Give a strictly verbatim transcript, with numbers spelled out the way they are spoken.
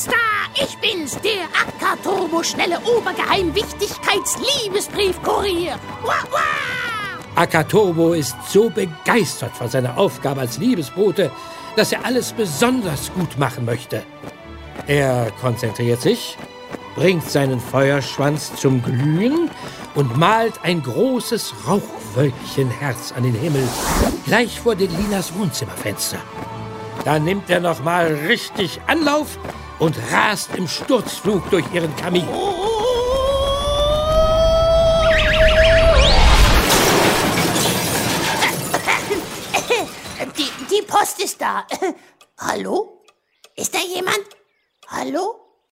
Star! Ich bin's, der Akka-Turbo-schnelle Obergeheim-Wichtigkeits-Liebesbrief-Kurier! Wah, wah! Akka-Turbo ist so begeistert von seiner Aufgabe als Liebesbote, dass er alles besonders gut machen möchte. Er konzentriert sich, bringt seinen Feuerschwanz zum Glühen und malt ein großes Rauchwölkchenherz an den Himmel, gleich vor Delinas Wohnzimmerfenster. Dann nimmt er noch mal richtig Anlauf und rast im Sturzflug durch ihren Kamin. Die, die Post ist da. Hallo? Ist da jemand? Hallo?